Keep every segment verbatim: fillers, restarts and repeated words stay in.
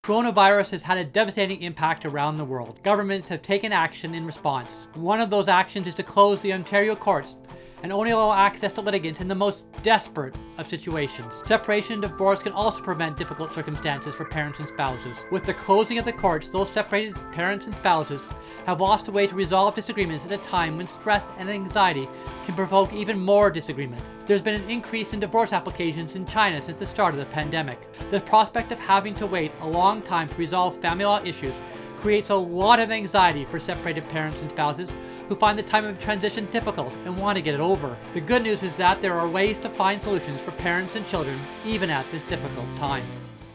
Coronavirus has had a devastating impact around the world. Governments have taken action in response. One of those actions is to close the Ontario courts and only allow access to litigants in the most desperate of situations. Separation and divorce can also prevent difficult circumstances for parents and spouses. With the closing of the courts, those separated parents and spouses have lost a way to resolve disagreements at a time when stress and anxiety can provoke even more disagreement. There's been an increase in divorce applications in China since the start of the pandemic. The prospect of having to wait a long time to resolve family law issues creates a lot of anxiety for separated parents and spouses who find the time of transition difficult and want to get it over. The good news is that there are ways to find solutions for parents and children even at this difficult time.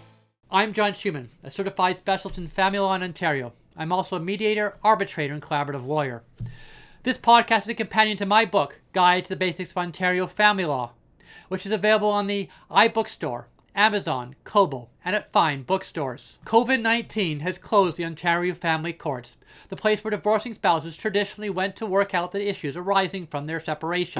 I'm John Schumann, a certified specialist in family law in Ontario. I'm also a mediator, arbitrator, and collaborative lawyer. This podcast is a companion to my book, Guide to the Basics of Ontario Family Law, which is available on the iBookstore, Amazon, Kobo, and at fine bookstores. COVID nineteen has closed the Ontario Family Courts, the place where divorcing spouses traditionally went to work out the issues arising from their separation.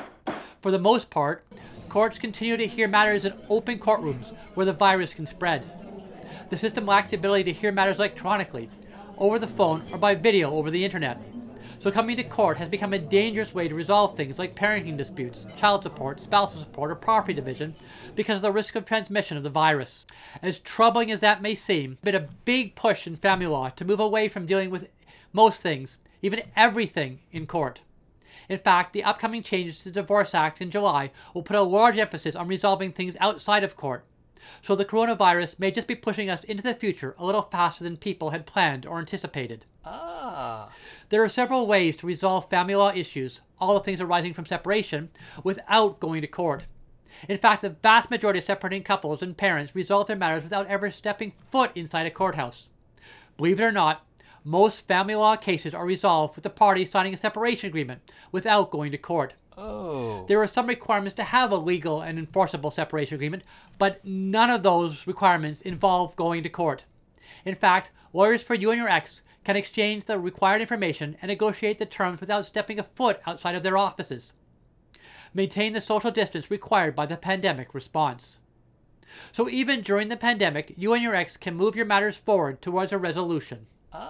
For the most part, courts continue to hear matters in open courtrooms where the virus can spread. The system lacks the ability to hear matters electronically, over the phone, or by video over the internet. So coming to court has become a dangerous way to resolve things like parenting disputes, child support, spousal support, or property division because of the risk of transmission of the virus. As troubling as that may seem, there's been a big push in family law to move away from dealing with most things, even everything, in court. In fact, the upcoming changes to the Divorce Act in July will put a large emphasis on resolving things outside of court. So the coronavirus may just be pushing us into the future a little faster than people had planned or anticipated. Ah. There are several ways to resolve family law issues, all the things arising from separation, without going to court. In fact, the vast majority of separating couples and parents resolve their matters without ever stepping foot inside a courthouse. Believe it or not, most family law cases are resolved with the parties signing a separation agreement without going to court. Oh. There are some requirements to have a legal and enforceable separation agreement, but none of those requirements involve going to court. In fact, lawyers for you and your ex can exchange the required information and negotiate the terms without stepping a foot outside of their offices. Maintain the social distance required by the pandemic response. So even during the pandemic, you and your ex can move your matters forward towards a resolution.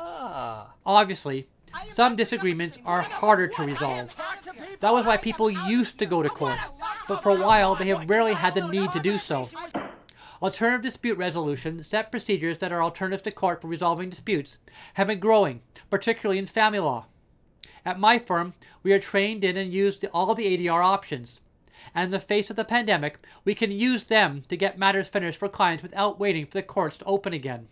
Ah. Obviously, some disagreements are harder to resolve. That was why people used to go to court, but for a while they have rarely had the need to do so. Alternative dispute resolution set procedures that are alternatives to court for resolving disputes have been growing, particularly in family law. At my firm, we are trained in and use the, all the A D R options. And in the face of the pandemic, we can use them to get matters finished for clients without waiting for the courts to open again.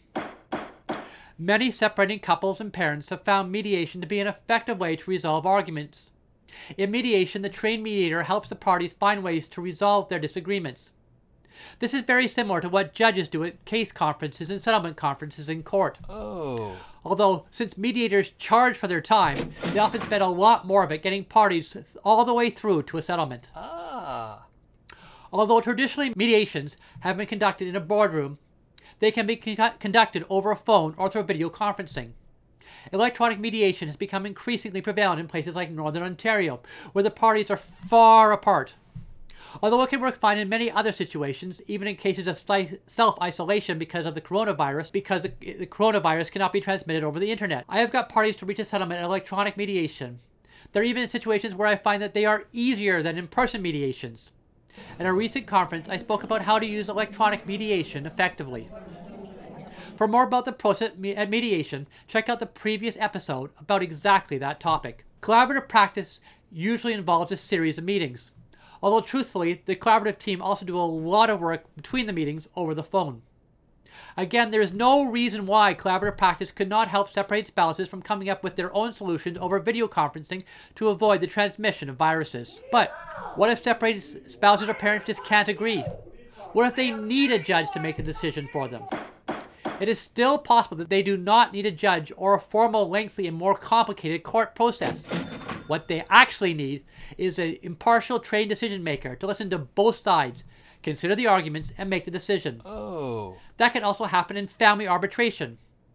Many separating couples and parents have found mediation to be an effective way to resolve arguments. In mediation, the trained mediator helps the parties find ways to resolve their disagreements. This is very similar to what judges do at case conferences and settlement conferences in court. Oh. Although, since mediators charge for their time, they often spend a lot more of it getting parties all the way through to a settlement. Ah. Although traditionally mediations have been conducted in a boardroom, they can be con- conducted over a phone or through video conferencing. Electronic mediation has become increasingly prevalent in places like Northern Ontario, where the parties are far apart. Although it can work fine in many other situations, even in cases of self-isolation because of the coronavirus, because the coronavirus cannot be transmitted over the internet. I have got parties to reach a settlement in electronic mediation. There are even situations where I find that they are easier than in-person mediations. At a recent conference, I spoke about how to use electronic mediation effectively. For more about the process at mediation, check out the previous episode about exactly that topic. Collaborative practice usually involves a series of meetings. Although truthfully, the collaborative team also do a lot of work between the meetings over the phone. Again, there is no reason why collaborative practice could not help separate spouses from coming up with their own solutions over video conferencing to avoid the transmission of viruses. But what if separated spouses or parents just can't agree? What if they need a judge to make the decision for them? It is still possible that they do not need a judge or a formal, lengthy, and more complicated court process. What they actually need is an impartial, trained decision maker to listen to both sides, consider the arguments, and make the decision. Oh. That can also happen in family arbitration.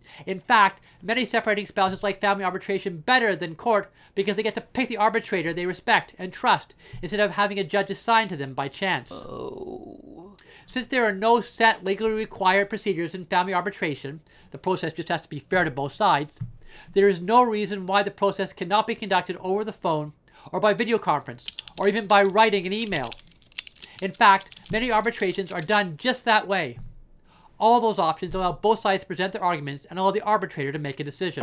In fact, many separating spouses like family arbitration better than court because they get to pick the arbitrator they respect and trust instead of having a judge assigned to them by chance. Oh. Since there are no set legally required procedures in family arbitration, the process just has to be fair to both sides, there is no reason why the process cannot be conducted over the phone or by video conference or even by writing an email. In fact, many arbitrations are done just that way. All those options allow both sides to present their arguments and allow the arbitrator to make a decision.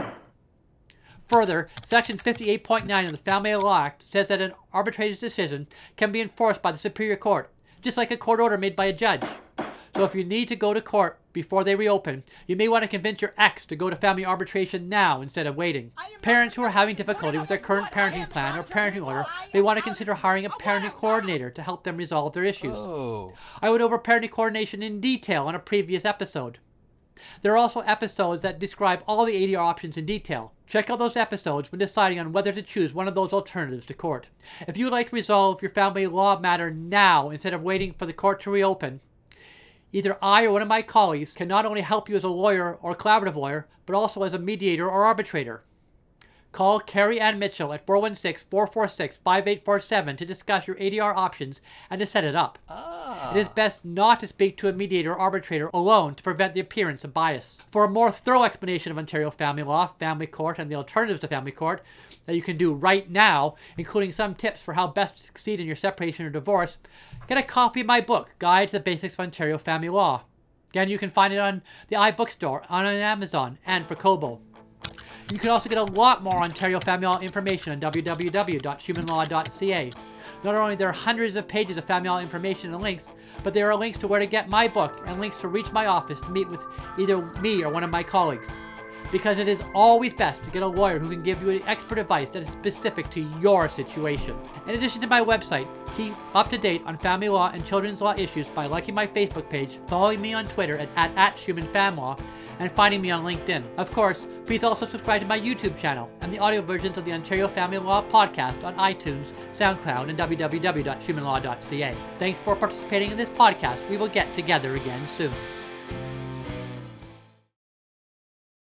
Further, Section fifty-eight point nine of the Family Law Act says that an arbitrator's decision can be enforced by the Superior Court, just like a court order made by a judge. So if you need to go to court before they reopen, you may want to convince your ex to go to family arbitration now instead of waiting. Parents who are having difficulty with their current parenting plan or parenting order may want to consider hiring a parenting coordinator to help them resolve their issues. Oh. I went over parenting coordination in detail on a previous episode. There are also episodes that describe all the A D R options in detail. Check out those episodes when deciding on whether to choose one of those alternatives to court. If you would like to resolve your family law matter now instead of waiting for the court to reopen, either I or one of my colleagues can not only help you as a lawyer or collaborative lawyer, but also as a mediator or arbitrator. Call Carrie Ann Mitchell at four one six, four four six, five eight four seven to discuss your A D R options and to set it up. Ah. It is best not to speak to a mediator or arbitrator alone to prevent the appearance of bias. For a more thorough explanation of Ontario family law, family court, and the alternatives to family court that you can do right now, including some tips for how best to succeed in your separation or divorce, get a copy of my book, Guide to the Basics of Ontario Family Law. Again, you can find it on the iBookstore, on Amazon, and for Kobo. You can also get a lot more Ontario family law information on w w w dot human law dot c a. Not only are there hundreds of pages of family law information and links, but there are links to where to get my book and links to reach my office to meet with either me or one of my colleagues. Because it is always best to get a lawyer who can give you expert advice that is specific to your situation. In addition to my website, keep up to date on family law and children's law issues by liking my Facebook page, following me on Twitter at, at, at HumanFamLaw, and finding me on LinkedIn. Of course, please also subscribe to my YouTube channel and the audio versions of the Ontario Family Law podcast on iTunes, SoundCloud, and w w w dot human law dot c a. Thanks for participating in this podcast. We will get together again soon.